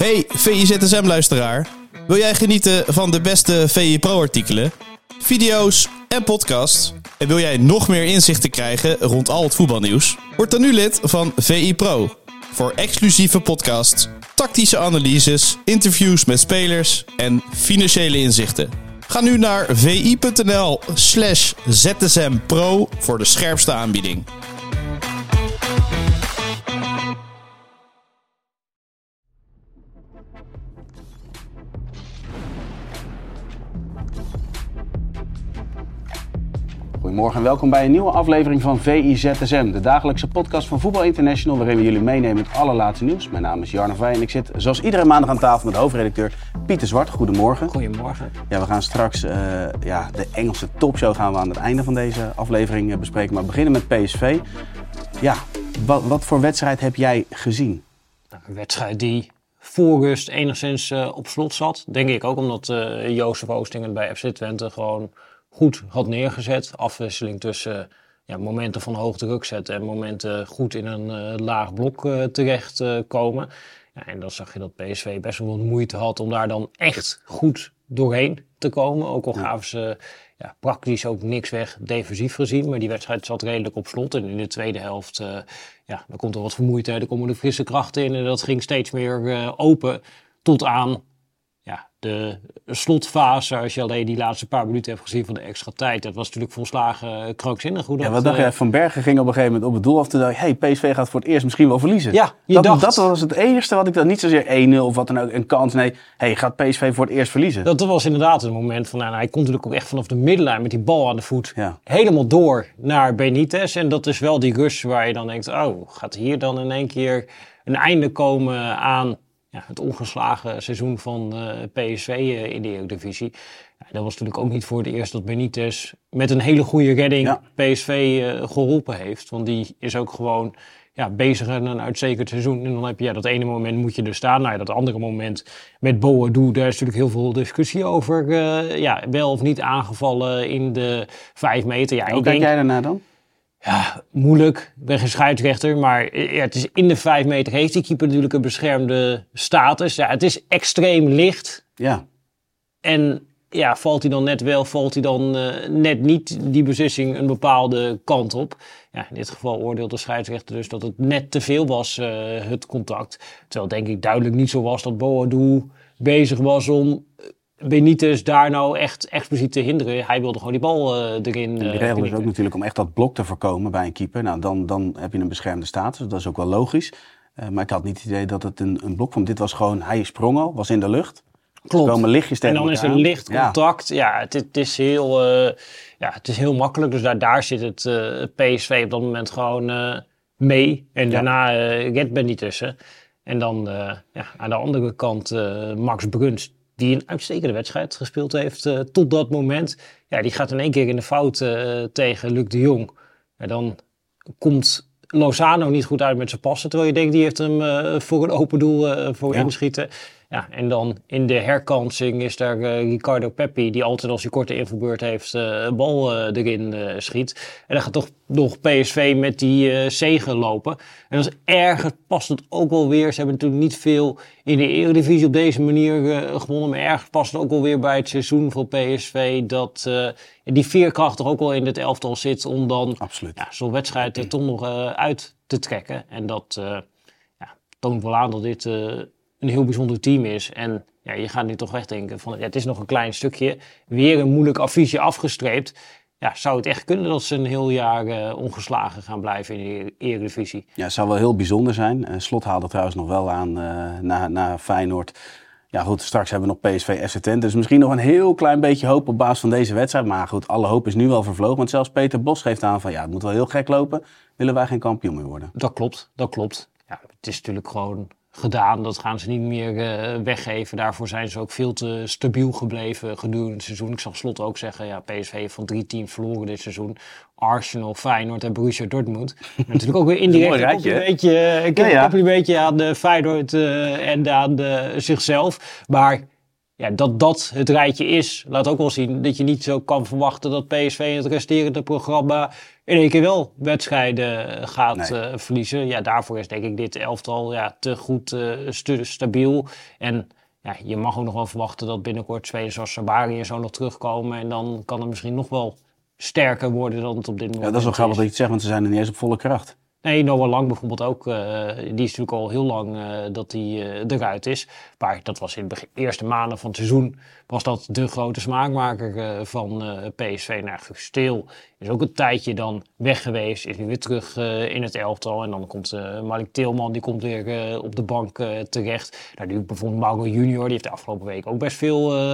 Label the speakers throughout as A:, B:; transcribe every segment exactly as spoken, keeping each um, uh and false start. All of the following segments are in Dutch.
A: Hey V I Z S M-luisteraar. Wil jij genieten van de beste V I Pro-artikelen, video's en podcasts? En wil jij nog meer inzichten krijgen rond al het voetbalnieuws? Word dan nu lid van V I Pro. Voor exclusieve podcasts, tactische analyses, interviews met spelers en financiële inzichten. Ga nu naar vi.nl slash zsmpro voor de scherpste aanbieding.
B: Goedemorgen en welkom bij een nieuwe aflevering van V I Z S M, de dagelijkse podcast van Voetbal International, waarin we jullie meenemen met het allerlaatste nieuws. Mijn naam is Jarno Vij en ik zit zoals iedere maandag aan tafel met hoofdredacteur Pieter Zwart. Goedemorgen.
C: Goedemorgen.
B: Ja, we gaan straks uh, ja, de Engelse topshow gaan we aan het einde van deze aflevering uh, bespreken, maar we beginnen met P S V. Ja, wat, wat voor wedstrijd heb jij gezien?
C: Nou, een wedstrijd die voor rust enigszins uh, op slot zat, denk ik ook, omdat uh, Jozef Oosting bij F C Twente gewoon goed had neergezet. Afwisseling tussen uh, ja, momenten van hoog druk zetten en momenten goed in een uh, laag blok uh, terecht uh, komen. Ja, en dan zag je dat P S V best wel wat moeite had om daar dan echt goed doorheen te komen. Ook al gaven ze ja, praktisch ook niks weg defensief gezien. Maar die wedstrijd zat redelijk op slot. En in de tweede helft uh, ja, dan komt er wat vermoeidheid, er komen de frisse krachten in. En dat ging steeds meer uh, open tot aan ja, de slotfase. Als je alleen die laatste paar minuten hebt gezien van de extra tijd. Dat was natuurlijk volslagen krankzinnig. Hoe dat,
B: ja, wat dacht
C: uh,
B: je? Van Bergen ging op een gegeven moment op het doel af. Toen dacht ik, hey, P S V gaat voor het eerst misschien wel verliezen.
C: Ja, je
B: dat,
C: dacht,
B: dat was het enige wat ik dan niet zozeer één nul of wat dan ook, een kans. Nee, hey, gaat P S V voor het eerst verliezen?
C: Dat was inderdaad het moment van, nou, hij komt natuurlijk ook echt vanaf de middenlijn met die bal aan de voet.
B: Ja. Helemaal
C: door naar Benitez. En dat is wel die rush waar je dan denkt, oh, gaat hier dan in één keer een einde komen aan ja, het ongeslagen seizoen van uh, P S V uh, in de Eredivisie. Ja, dat was natuurlijk ook niet voor het eerst dat Benitez met een hele goede redding ja. P S V uh, geholpen heeft. Want die is ook gewoon ja, bezig aan een uitstekend seizoen. En dan heb je ja, dat ene moment moet je er staan. Nou ja, dat andere moment met Boadu, daar is natuurlijk heel veel discussie over. Uh, ja, wel of niet aangevallen in de vijf meter. Ja,
B: Hoe kijk denk, jij daarna dan?
C: Ja, moeilijk. Ik ben geen scheidsrechter, maar ja, het is in de vijf meter heeft die keeper natuurlijk een beschermde status. Ja, het is extreem licht.
B: Ja.
C: En ja, valt hij dan net wel, valt hij dan uh, net niet die beslissing een bepaalde kant op. Ja, in dit geval oordeelt de scheidsrechter dus dat het net te veel was, uh, het contact. Terwijl denk ik duidelijk niet zo was dat Boadu bezig was om Benitez daar nou echt expliciet te hinderen. Hij wilde gewoon die bal uh, erin.
B: De regel uh, is ook natuurlijk om echt dat blok te voorkomen bij een keeper. Nou, dan, dan heb je een beschermde status. Dat is ook wel logisch. Uh, maar ik had niet het idee dat het een, een blok was. Dit was gewoon, hij sprong al, was in de lucht.
C: Klopt.
B: Er komen lichtjes tegen
C: en dan
B: elkaar
C: is er licht contact. Ja,
B: ja
C: het, het, is heel, uh, ja, het is heel makkelijk. Dus daar, daar zit het uh, P S V op dat moment gewoon uh, mee. En ja. daarna uh, redt Benitez. En dan uh, ja, aan de andere kant uh, Max Bruns, die een uitstekende wedstrijd gespeeld heeft uh, tot dat moment. Ja, die gaat in één keer in de fout uh, tegen Luc de Jong. En dan komt Lozano niet goed uit met zijn passen. Terwijl je denkt, die heeft hem uh, voor een open doel uh, voor ja. inschieten. Ja, en dan in de herkansing is daar uh, Ricardo Pepi, die altijd als hij korte invalbeurt heeft, uh, een bal uh, erin uh, schiet. En dan gaat toch nog P S V met die uh, zege lopen. En als ergens past het ook wel weer. Ze hebben natuurlijk niet veel in de Eredivisie op deze manier uh, gewonnen. Maar ergens past het ook wel weer bij het seizoen van P S V dat uh, die veerkracht er ook wel in het elftal zit om dan ja, zo'n wedstrijd er toch nog uh, uit te trekken. En dat uh, ja, toont wel aan dat dit Uh, een heel bijzonder team is. En ja, je gaat nu toch wegdenken van ja, het is nog een klein stukje. Weer een moeilijk affiche afgestreept. Ja, zou het echt kunnen dat ze een heel jaar uh, ongeslagen gaan blijven in de Eredivisie?
B: Ja, het zou wel heel bijzonder zijn. Uh, Slot haalde trouwens nog wel aan uh, na, na Feyenoord. Ja goed, straks hebben we nog P S V F C Twente. Dus misschien nog een heel klein beetje hoop op basis van deze wedstrijd. Maar goed, alle hoop is nu wel vervlogen. Want zelfs Peter Bos geeft aan van ja, het moet wel heel gek lopen. Willen wij geen kampioen meer worden?
C: Dat klopt, dat klopt. Ja, het is natuurlijk gewoon gedaan. Dat gaan ze niet meer uh, weggeven. Daarvoor zijn ze ook veel te stabiel gebleven gedurende het seizoen. Ik zag Slot ook zeggen, ja, P S V heeft van drie teams verloren dit seizoen. Arsenal, Feyenoord en Borussia Dortmund. Natuurlijk ook weer indirect een complimentje, ik ja, ja. complimentje aan de Feyenoord uh, en aan de, zichzelf. Maar ja, dat dat het rijtje is, laat ook wel zien dat je niet zo kan verwachten dat P S V in het resterende programma in één keer wel wedstrijden gaat
B: Nee.
C: uh, verliezen. Ja, daarvoor is denk ik dit elftal ja, te goed, uh, st- stabiel. En ja, je mag ook nog wel verwachten dat binnenkort spelers zoals Sabari en zo nog terugkomen. En dan kan het misschien nog wel sterker worden dan het op dit moment is.
B: Ja, dat is wel grappig dat je het zegt, want ze zijn er niet eens op volle kracht.
C: Nee, Noah Lang bijvoorbeeld ook. Uh, die is natuurlijk al heel lang uh, dat hij uh, eruit is. Maar dat was in de begin, eerste maanden van het seizoen was dat de grote smaakmaker uh, van uh, P S V. Nou, Steel is ook een tijdje dan weg geweest. Is nu weer terug uh, in het elftal. En dan komt uh, Malik Tilman, die komt weer uh, op de bank uh, terecht. Nou, nu bijvoorbeeld Mauro Junior, die heeft de afgelopen week ook best veel Uh,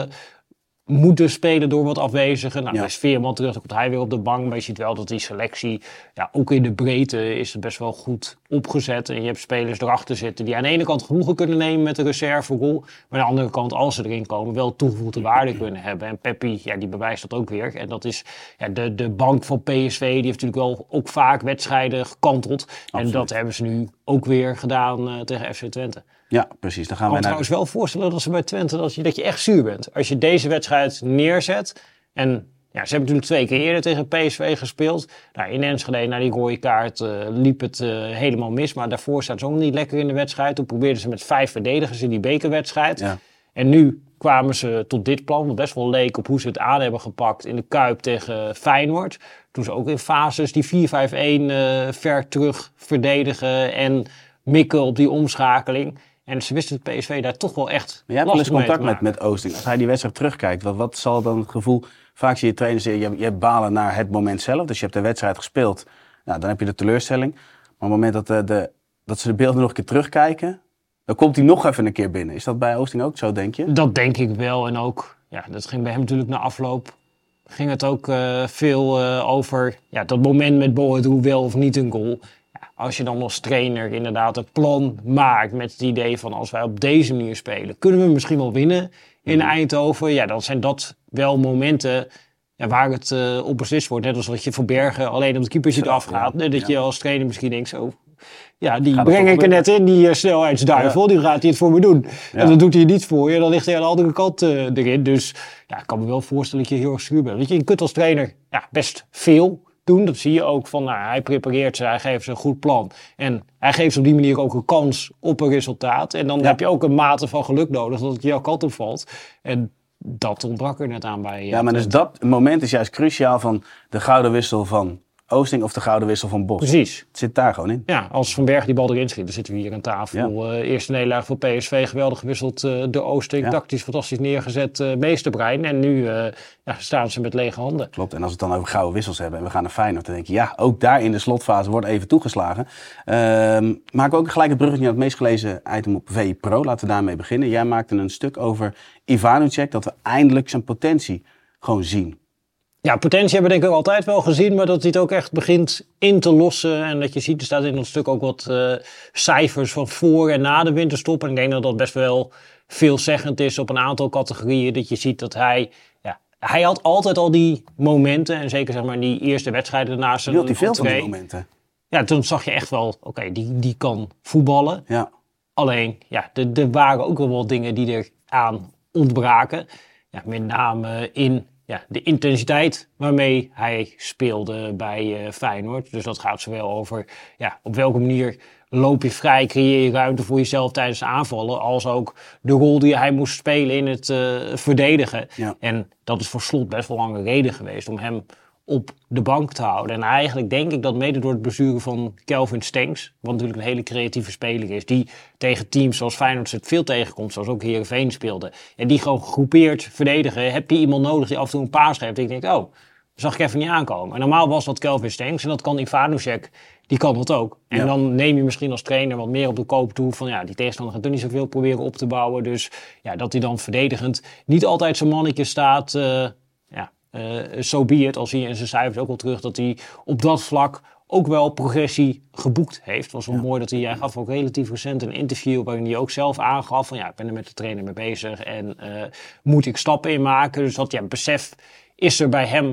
C: moeten spelen door wat afwezigen. Nou,
B: ja.
C: is Veerman terug, dan komt hij weer op de bank. Maar je ziet wel dat die selectie, ja, ook in de breedte, is het best wel goed opgezet. En je hebt spelers erachter zitten die aan de ene kant genoegen kunnen nemen met de reserverol. Maar aan de andere kant, als ze erin komen, wel toegevoegde waarde kunnen hebben. En Peppi, ja, die bewijst dat ook weer. En dat is ja, de, de bank van P S V, die heeft natuurlijk wel ook vaak wedstrijden gekanteld. Absoluut. En dat hebben ze nu ook weer gedaan uh, tegen F C Twente.
B: Ja, precies. Dan gaan
C: ik kan
B: we
C: me
B: naar...
C: trouwens wel voorstellen dat ze bij Twente dat je, dat je echt zuur bent. Als je deze wedstrijd neerzet. En ja, ze hebben natuurlijk twee keer eerder tegen P S V gespeeld. Nou, in Enschede, na die rode kaart, uh, liep het uh, helemaal mis. Maar daarvoor staan ze ook niet lekker in de wedstrijd. Toen probeerden ze met vijf verdedigers in die bekerwedstrijd. Ja. En nu kwamen ze tot dit plan, wat best wel leek op hoe ze het aan hebben gepakt in de Kuip tegen Feyenoord. Toen ze ook in fases die vier vijf een uh, ver terug verdedigen en mikken op die omschakeling. En ze wisten het P S V daar toch wel echt.
B: Maar jij hebt wel eens contact met, met Oosting. Als hij die wedstrijd terugkijkt, wat, wat zal dan het gevoel... Vaak zie je trainers zeggen, je, je balen naar het moment zelf. Dus je hebt de wedstrijd gespeeld. Nou, dan heb je de teleurstelling. Maar op het moment dat, de, de, dat ze de beelden nog een keer terugkijken... dan komt hij nog even een keer binnen. Is dat bij Oosting ook zo, denk je?
C: Dat denk ik wel. En ook, ja, dat ging bij hem natuurlijk na afloop... ging het ook uh, veel uh, over ja, dat moment met Boadu wel of niet een goal... Als je dan als trainer inderdaad een plan maakt met het idee van als wij op deze manier spelen, kunnen we misschien wel winnen in Eindhoven. Ja, dan zijn dat wel momenten ja, waar het uh, op beslist wordt. Net als dat je voor Bergen alleen op het keepertje eraf gaat. Ja, dat ja. je als trainer misschien denkt zo, ja, die breng ik er net in, die uh, snelheidsduivel, ja. die gaat hij het voor me doen. Ja. En dan doet hij het niet voor je, dan ligt hij aan de andere kant uh, erin. Dus ja, ik kan me wel voorstellen dat je heel erg zuur bent. Weet je, je kunt als trainer ja, best veel doen. Dat zie je ook van, nou, hij prepareert ze, hij geeft ze een goed plan. En hij geeft ze op die manier ook een kans op een resultaat. En dan ja. heb je ook een mate van geluk nodig dat het jouw kant op valt. En dat ontbrak er net aan bij.
B: Ja, maar dus dat moment is juist cruciaal van de gouden wissel van Oosting of de gouden wissel van Bos.
C: Precies.
B: Het zit daar gewoon in.
C: Ja, als Van Berg die bal erin schiet, dan zitten we hier aan tafel. Ja. Uh, eerste nederlaag voor P S V, geweldig gewisseld uh, door Oosting. Ja. Tactisch fantastisch neergezet, uh, meesterbrein. En nu uh, ja, staan ze met lege handen.
B: Klopt, en als we het dan over gouden wissels hebben en we gaan naar Feyenoord, dan denk je, ja, ook daar in de slotfase wordt even toegeslagen. Uh, maken we ook gelijk het bruggetje naar het meest gelezen item op V I Pro. Laten we daarmee beginnen. Jij maakte een stuk over Ivanovic, dat we eindelijk zijn potentie gewoon zien.
C: Ja, potentie hebben we denk ik altijd wel gezien, maar dat hij het ook echt begint in te lossen. En dat je ziet, er staat in dat stuk ook wat uh, cijfers van voor en na de winterstop. En ik denk dat dat best wel veelzeggend is op een aantal categorieën. Dat je ziet dat hij, ja, hij had altijd al die momenten. En zeker zeg maar die eerste wedstrijden daarna zijn.
B: Hield hij veel van die momenten?
C: Ja, toen zag je echt wel, oké, okay, die, die kan voetballen.
B: Ja.
C: Alleen, ja, er, er waren ook wel wat dingen die er aan ontbraken. Ja, met name in... Ja, de intensiteit waarmee hij speelde bij uh, Feyenoord. Dus dat gaat zowel over ja, op welke manier loop je vrij, creëer je ruimte voor jezelf tijdens de aanvallen, als ook de rol die hij moest spelen in het uh, verdedigen. Ja. En dat is voor Slot best wel lange reden geweest om hem op de bank te houden. En eigenlijk denk ik dat mede door het besturen van Kelvin Stenks, wat natuurlijk een hele creatieve speler is, die tegen teams zoals Feyenoord het veel tegenkomt, zoals ook Heerenveen speelde, en die gewoon gegroepeerd verdedigen, heb je iemand nodig die af en toe een paas geeft. En ik denk, oh, dat zag ik even niet aankomen. En normaal was dat Kelvin Stenks en dat kan Ivanovic, die kan dat ook. En ja. dan neem je misschien als trainer wat meer op de koop toe van ja, die tegenstander gaat er niet zoveel proberen op te bouwen. Dus ja, dat hij dan verdedigend niet altijd zijn mannetje staat, uh, ja, Uh, so be it, al zie je in zijn cijfers ook wel terug dat hij op dat vlak ook wel progressie geboekt heeft. Het was wel ja. mooi dat hij, hij gaf ook relatief recent een interview waarin hij ook zelf aangaf van ja, ik ben er met de trainer mee bezig en uh, moet ik stappen in maken. Dus dat ja, besef is er bij hem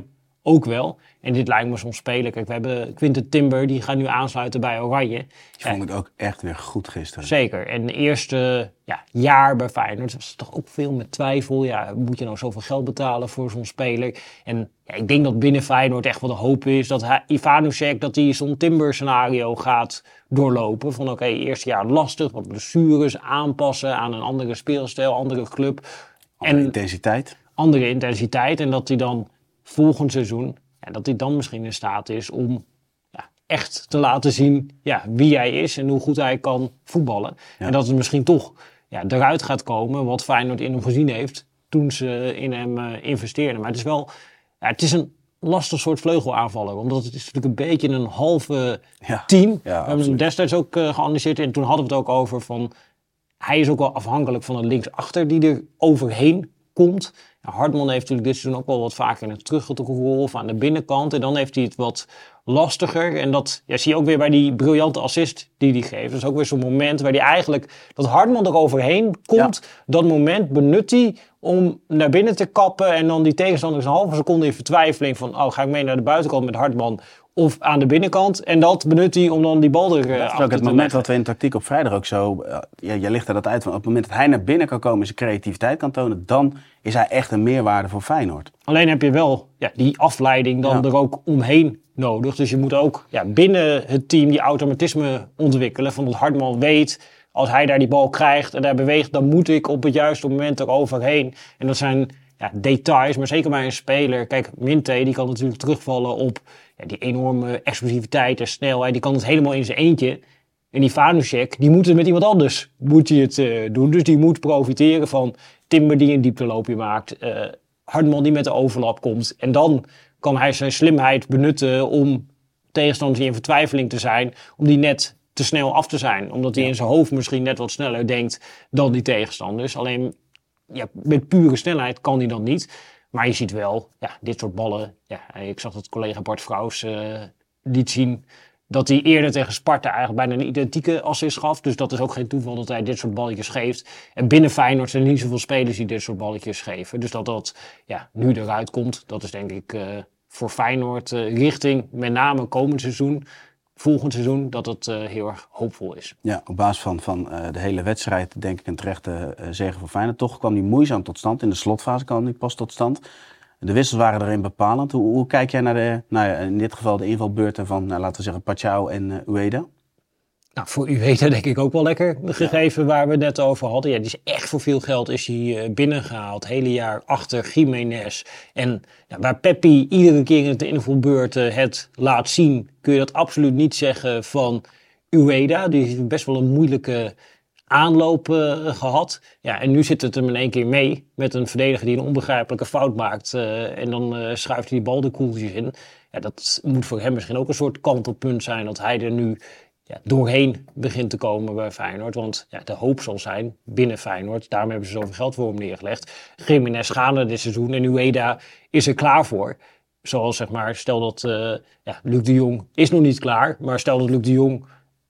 C: ook wel. En dit lijkt me soms spelen. Kijk, we hebben Quinten Timber, die gaat nu aansluiten bij Oranje.
B: Die vond ik ook echt weer goed gisteren.
C: Zeker. En het eerste ja, jaar bij Feyenoord was het toch ook veel met twijfel. Ja, moet je nou zoveel geld betalen voor zo'n speler? En ja, ik denk dat binnen Feyenoord echt wel de hoop is dat hij, Ivanovic, dat hij zo'n Timber scenario gaat doorlopen. Van oké, okay, eerste jaar lastig, wat blessures, aanpassen aan een andere speelstijl, andere club.
B: Andere
C: en
B: intensiteit.
C: Andere intensiteit. En dat hij dan volgend seizoen, ja, dat hij dan misschien in staat is om ja, echt te laten zien ja, wie hij is en hoe goed hij kan voetballen. Ja. En dat het misschien toch ja, eruit gaat komen wat Feyenoord in hem gezien heeft toen ze in hem uh, investeerden. Maar het is wel, ja, het is een lastig soort vleugelaanvaller, omdat het is natuurlijk een beetje een halve
B: ja.
C: team.
B: Ja,
C: we hebben
B: absoluut.
C: hem destijds ook uh, geanalyseerd en toen hadden we het ook over van, hij is ook wel afhankelijk van een linksachter die er overheen komt. Ja, Hartman heeft natuurlijk dit seizoen ook wel wat vaker in een teruggetrokken rol of aan de binnenkant. En dan heeft hij het wat lastiger. En dat ja, zie je ook weer bij die briljante assist die hij geeft. Dat is ook weer zo'n moment waar hij eigenlijk, dat Hartman er overheen komt. Ja. Dat moment benut hij om naar binnen te kappen. En dan die tegenstander een halve seconde in vertwijfeling van, oh, ga ik mee naar de buitenkant met Hartman of aan de binnenkant. En dat benut hij om dan die bal er uh,
B: Dat is ook het moment dat we in de tactiek op vrijdag ook zo... Uh, ja, jij ligt er dat uit van. Op het moment dat hij naar binnen kan komen en zijn creativiteit kan tonen, dan is hij echt een meerwaarde voor Feyenoord.
C: Alleen heb je wel ja, die afleiding dan ja. er ook omheen nodig. Dus je moet ook ja, binnen het team die automatisme ontwikkelen. Van dat Hartman weet, als hij daar die bal krijgt en daar beweegt, dan moet ik op het juiste moment eroverheen. En dat zijn ja, details, maar zeker bij een speler. Kijk, Minte, die kan natuurlijk terugvallen op ja, die enorme explosiviteit en snelheid. Die kan het helemaal in zijn eentje. En die Ivanovic, die moet het met iemand anders moet hij het uh, doen. Dus die moet profiteren van Timber die een diepteloopje maakt. Uh, Hartman die met de overlap komt. En dan kan hij zijn slimheid benutten om tegenstanders die in vertwijfeling te zijn. Om die net te snel af te zijn. Omdat hij in zijn hoofd misschien net wat sneller denkt dan die tegenstanders. Alleen ja, met pure snelheid kan hij dan niet. Maar je ziet wel, ja, dit soort ballen. Ja, ik zag dat collega Bart Vrouws uh, liet zien dat hij eerder tegen Sparta eigenlijk bijna een identieke assist gaf. Dus dat is ook geen toeval dat hij dit soort balletjes geeft. En binnen Feyenoord zijn er niet zoveel spelers die dit soort balletjes geven. Dus dat dat ja, nu eruit komt, dat is denk ik uh, voor Feyenoord uh, richting met name komend seizoen, volgend seizoen, dat het uh, heel erg hoopvol is.
B: Ja, op basis van, van uh, de hele wedstrijd denk ik een terechte uh, zege voor Feyenoord. Toch kwam die moeizaam tot stand. In de slotfase kwam die pas tot stand. De wissels waren erin bepalend. Hoe, hoe kijk jij naar de, nou ja, in dit geval de invalbeurten van, nou, laten we zeggen, Paciao en uh, Ueda?
C: Nou, voor Ueda denk ik ook wel lekker, gegeven ja. waar we het net over hadden. Ja, die is echt voor veel geld is hij uh, binnengehaald. Hele jaar achter Jiménez. En ja, waar Peppi iedere keer in de invalbeurten het laat zien, kun je dat absoluut niet zeggen van Ueda. Die heeft best wel een moeilijke aanloop uh, gehad. Ja, en nu zit het hem in één keer mee met een verdediger die een onbegrijpelijke fout maakt. Uh, en dan uh, schuift hij die bal de koeltjes in. Ja, dat moet voor hem misschien ook een soort kantelpunt zijn dat hij er nu ja, doorheen begint te komen bij Feyenoord. Want ja, de hoop zal zijn binnen Feyenoord. Daarom hebben ze zoveel geld voor hem neergelegd. Jiménez gaande dit seizoen en Ueda is er klaar voor. Zoals zeg maar, stel dat uh, ja, Luc de Jong is nog niet klaar. Maar stel dat Luc de Jong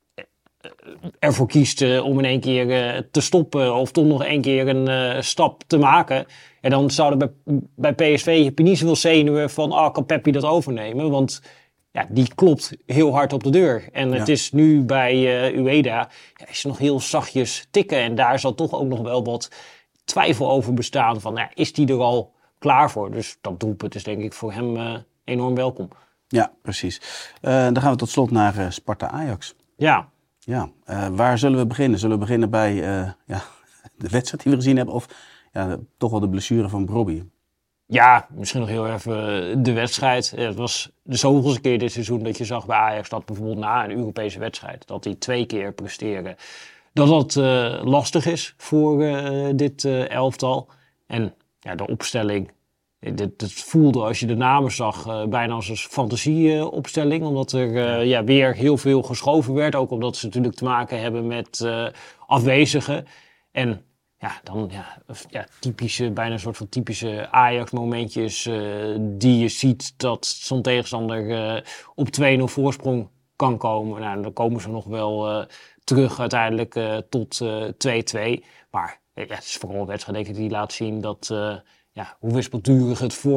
C: ervoor kiest uh, om in één keer uh, te stoppen of toch nog één keer een uh, stap te maken. En dan zouden bij, bij P S V heb je niet zoveel zenuwen van, ah, kan Peppi dat overnemen? Want ja, die klopt heel hard op de deur. En ja. het is nu bij uh, Ueda, ja, is nog heel zachtjes tikken. En daar zal toch ook nog wel wat twijfel over bestaan van, nou, is die er al klaar voor? Dus dat doelpunt is denk ik voor hem uh, enorm welkom.
B: Ja, precies. Uh, dan gaan we tot slot naar uh, Sparta-Ajax.
C: Ja.
B: Ja, uh, waar zullen we beginnen? Zullen we beginnen bij uh, ja, de wedstrijd die we gezien hebben of ja, toch wel de blessure van Brobby?
C: Ja, misschien nog heel even de wedstrijd. Het was de zoveelste keer dit seizoen dat je zag bij Ajax dat bijvoorbeeld na een Europese wedstrijd, dat die twee keer presteren, dat dat uh, lastig is voor uh, dit uh, elftal. En ja, de opstelling, dit, dit voelde als je de namen zag uh, bijna als een fantasieopstelling. Uh, omdat er uh, ja, weer heel veel geschoven werd. Ook omdat ze natuurlijk te maken hebben met uh, afwezigen. En ja, dan ja, ja, typische, bijna een soort van typische Ajax-momentjes uh, die je ziet dat zo'n tegenstander uh, op twee nul voorsprong kan komen. Nou, dan komen ze nog wel uh, terug uiteindelijk uh, tot uh, twee twee. Maar ja, het is vooral een wedstrijd denk ik die laat zien dat uh, ja, hoe wispelturig het vorm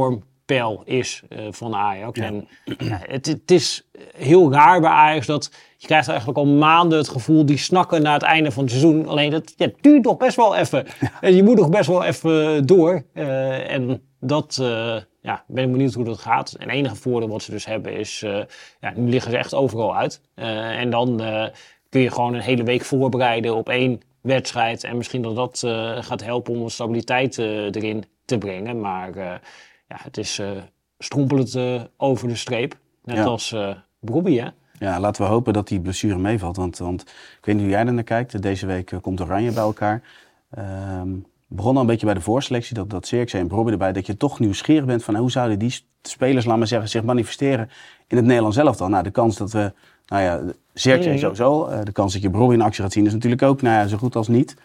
C: peil is uh, van Ajax.
B: Ja.
C: En ja, het, het is heel raar bij Ajax dat je krijgt eigenlijk al maanden het gevoel die snakken naar het einde van het seizoen. Alleen dat ja, duurt nog best wel even. Ja. En je moet nog best wel even door. Uh, en dat uh, ja, ben ik benieuwd hoe dat gaat. En het enige voordeel wat ze dus hebben is, uh, ja, nu liggen ze echt overal uit. Uh, en dan uh, kun je gewoon een hele week voorbereiden op één wedstrijd. En misschien dat dat uh, gaat helpen om stabiliteit uh, erin te brengen. Maar uh, ja, het is uh, strompelend uh, over de streep. Net ja. als uh, Brobbey, hè?
B: Ja, laten we hopen dat die blessure meevalt. Want, want ik weet niet hoe jij er naar kijkt. Deze week uh, komt Oranje bij elkaar. Um, begon al een beetje bij de voorselectie. Dat, dat Zirkzee en Brobbey erbij. Dat je toch nieuwsgierig bent van hoe zouden die spelers, laat maar zeggen, zich manifesteren in het Nederlands elftal. Nou, de kans dat we... Nou ja, Zirkzee mm. sowieso. Uh, de kans dat je Brobbey in actie gaat zien is natuurlijk ook nou ja, zo goed als niet.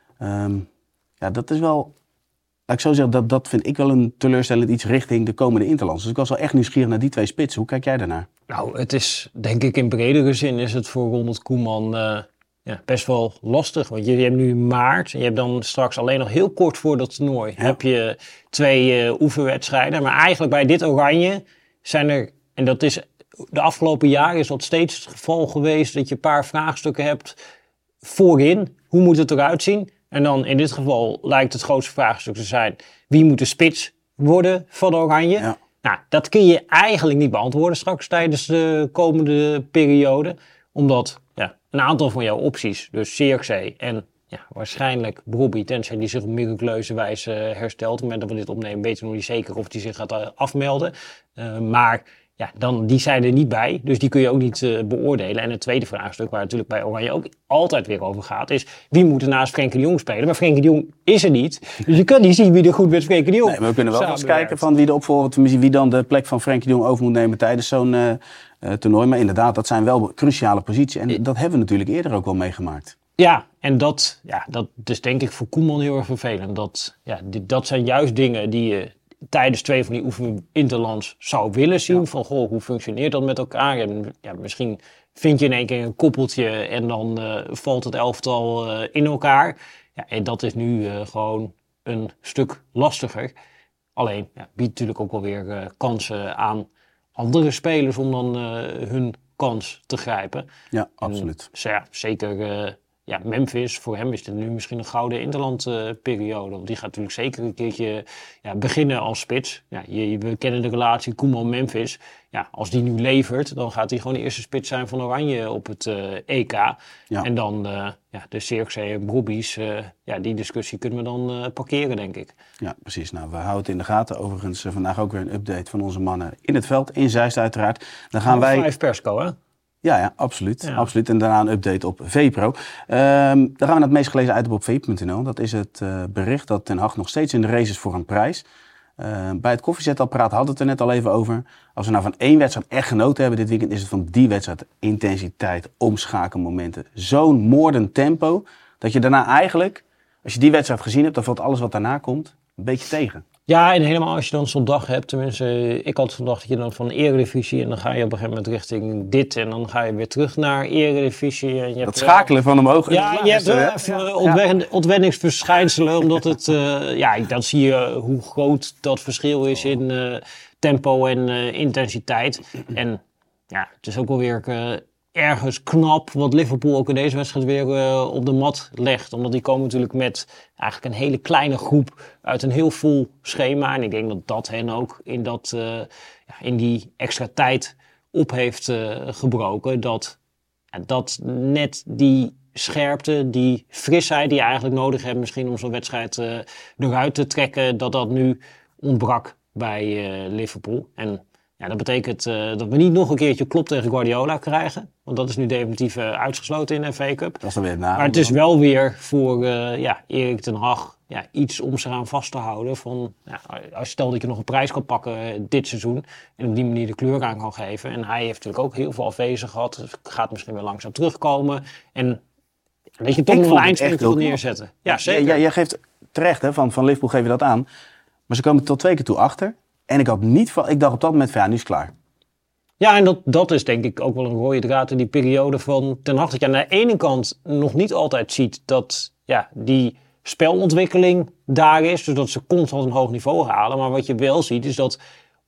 B: Um, ja, dat is wel... Laat ik zo zeggen, dat, dat vind ik wel een teleurstellend iets richting de komende Interlands. Dus ik was wel echt nieuwsgierig naar die twee spitsen. Hoe kijk jij daarnaar?
C: Nou, het is denk ik in bredere zin is het voor Ronald Koeman uh, ja, best wel lastig. Want je, je hebt nu maart en je hebt dan straks alleen nog heel kort voor dat toernooi. Ja. Heb je twee uh, oefenwedstrijden. Maar eigenlijk bij dit Oranje zijn er, en dat is de afgelopen jaren is dat steeds het geval geweest, dat je een paar vraagstukken hebt voorin. Hoe moet het eruit zien? En dan in dit geval lijkt het grootste vraagstuk te zijn, wie moet de spits worden van Oranje? Ja. Nou, dat kun je eigenlijk niet beantwoorden straks tijdens de komende periode. Omdat ja, een aantal van jouw opties, dus Zirkzee en ja, waarschijnlijk Brobbey, tenzij die zich op miraculeuze wijze herstelt. Op het moment dat we dit opnemen weten we nog niet zeker of die zich gaat afmelden. Uh, maar ja, dan, die zijn er niet bij, dus die kun je ook niet uh, beoordelen. En het tweede vraagstuk, waar natuurlijk bij Oranje ook altijd weer over gaat, is wie moet er naast Frenkie de Jong spelen? Maar Frenkie de Jong is er niet, dus je kan niet zien wie er goed met Frenkie de Jong
B: nee, maar we kunnen wel eens kijken van wie de opvolger, wie dan de plek van Frenkie de Jong over moet nemen tijdens zo'n uh, uh, toernooi. Maar inderdaad, dat zijn wel cruciale posities. En dat hebben we natuurlijk eerder ook wel meegemaakt.
C: Ja, en dat, ja, dat is denk ik voor Koeman heel erg vervelend. Dat, ja, dit, dat zijn juist dingen die je tijdens twee van die oefeninterlands zou willen zien. Ja. Van, goh, hoe functioneert dat met elkaar? En, ja, misschien vind je in één keer een koppeltje en dan uh, valt het elftal uh, in elkaar. Ja, en dat is nu uh, gewoon een stuk lastiger. Alleen, ja, biedt natuurlijk ook alweer uh, kansen aan andere spelers om dan uh, hun kans te grijpen.
B: Ja, absoluut.
C: En, ja, zeker... Uh, Ja, Memphis, voor hem is dit nu misschien een gouden interlandperiode. Uh, want die gaat natuurlijk zeker een keertje ja, beginnen als spits. Ja, je, we kennen de relatie Koeman-Memphis. Ja, als die nu levert, dan gaat hij gewoon de eerste spits zijn van Oranje op het uh, E K. Ja. En dan uh, ja, de Zirkzee en Brobbey's, uh, ja, die discussie kunnen we dan uh, parkeren, denk ik.
B: Ja, precies. Nou, we houden het in de gaten. Overigens uh, vandaag ook weer een update van onze mannen in het veld, in Zeist uiteraard. Dan gaan wij...
C: Vijf persco, hè?
B: Ja, ja, absoluut, ja. absoluut. En daarna een update op VPRO. Um, dan gaan we naar het meest gelezen item op v punt n l. Dat is het uh, bericht dat Ten Hag nog steeds in de race is voor een prijs. Uh, bij het koffiezetapparaat hadden we het er net al even over. Als we nou van één wedstrijd echt genoten hebben dit weekend, is het van die wedstrijd intensiteit, omschakelmomenten. Zo'n moordend tempo, dat je daarna eigenlijk, als je die wedstrijd gezien hebt, dan valt alles wat daarna komt een beetje tegen.
C: Ja, en helemaal als je dan zo'n dag hebt, tenminste, ik had zo'n dag dat je dan van Eredivisie en dan ga je op een gegeven moment richting dit en dan ga je weer terug naar Eredivisie. En je
B: dat
C: hebt
B: schakelen wel, van omhoog.
C: Ja, je hebt wel even ja. ontwen, ontwenningsverschijnselen, omdat het, uh, ja, dan zie je hoe groot dat verschil is in uh, tempo en uh, intensiteit. En ja, het is ook wel weer uh, ergens knap wat Liverpool ook in deze wedstrijd weer uh, op de mat legt. Omdat die komen natuurlijk met eigenlijk een hele kleine groep uit een heel vol schema. En ik denk dat dat hen ook in, dat, uh, ja, in die extra tijd op heeft uh, gebroken. Dat, ja, dat net die scherpte, die frisheid die je eigenlijk nodig hebt misschien om zo'n wedstrijd uh, eruit te trekken, dat dat nu ontbrak bij uh, Liverpool. En ja, dat betekent uh, dat we niet nog een keertje klop tegen Guardiola krijgen. Want dat is nu definitief uh, uitgesloten in de F A Cup.
B: Dat is dan weer na,
C: maar het is wel weer voor uh, ja, Erik ten Hag ja, iets om zich aan vast te houden. Van, ja, als stel dat je nog een prijs kan pakken uh, dit seizoen. En op die manier de kleur aan kan geven. En hij heeft natuurlijk ook heel veel afwezig gehad. Dus gaat misschien weer langzaam terugkomen. En weet je, toch nog een eindspunt wil neerzetten. Ja, zeker.
B: Jij, jij geeft terecht, hè, van, van Liverpool geef je dat aan. Maar ze komen tot twee keer toe achter. En ik had niet van, ik dacht op dat moment van ja, nu is het klaar.
C: Ja, en dat, dat is denk ik ook wel een rode draad in die periode van Ten Hag. Dat je aan de ene kant nog niet altijd ziet dat ja, die spelontwikkeling daar is. Dus dat ze constant een hoog niveau halen. Maar wat je wel ziet is dat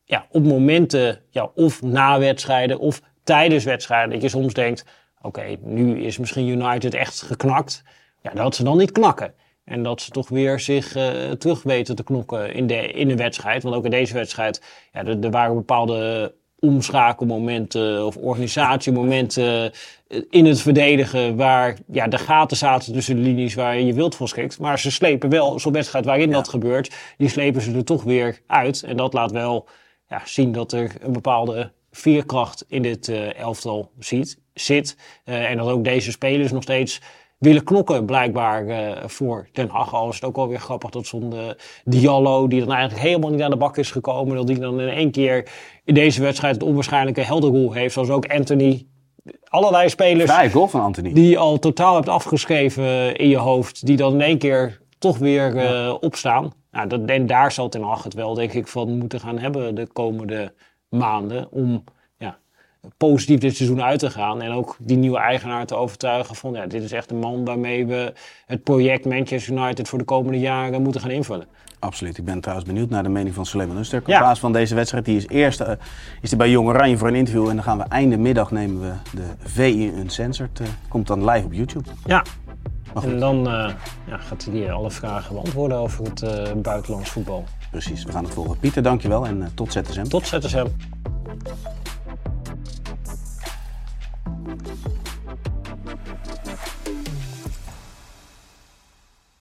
C: ja, op momenten, ja, of na wedstrijden of tijdens wedstrijden, dat je soms denkt, oké, okay, nu is misschien United echt geknakt. Ja, dat ze dan niet knakken. En dat ze toch weer zich uh, terug weten te knokken in de, in de wedstrijd. Want ook in deze wedstrijd, ja, er, er waren bepaalde omschakelmomenten of organisatiemomenten in het verdedigen waar ja, de gaten zaten tussen de linies waar je wild van schikt. Maar ze slepen wel, zo'n wedstrijd waarin ja. dat gebeurt, die slepen ze er toch weer uit. En dat laat wel ja, zien dat er een bepaalde veerkracht in dit uh, elftal ziet, zit. Uh, en dat ook deze spelers nog steeds willen knokken blijkbaar uh, voor Den Haag. Al is het ook wel weer grappig dat zo'n uh, Diallo, die dan eigenlijk helemaal niet aan de bak is gekomen, dat die dan in één keer in deze wedstrijd het onwaarschijnlijke heldenrol heeft. Zoals ook Anthony. Allerlei spelers
B: Vrije goal van Anthony.
C: Die je al totaal hebt afgeschreven in je hoofd, die dan in één keer toch weer uh, ja. opstaan. Nou, dat, en daar zal Ten Hag het wel, denk ik, van moeten gaan hebben de komende maanden om ja, positief dit seizoen uit te gaan. En ook die nieuwe eigenaar te overtuigen van ja, dit is echt een man waarmee we het project Manchester United voor de komende jaren moeten gaan invullen.
B: Absoluut. Ik ben trouwens benieuwd naar de mening van Suleiman Öztürk. Op
C: Ja.
B: basis van deze wedstrijd. Die is eerst uh, is die bij Jong Oranje voor een interview. En dan gaan we einde middag nemen we de V I Uncensored. Uh, komt dan live op YouTube.
C: Ja. En dan uh, ja, gaat hij alle vragen beantwoorden over het uh, buitenlands voetbal.
B: Precies. We gaan het volgen. Pieter, dankjewel en uh, tot Z S M.
C: Tot Z S M.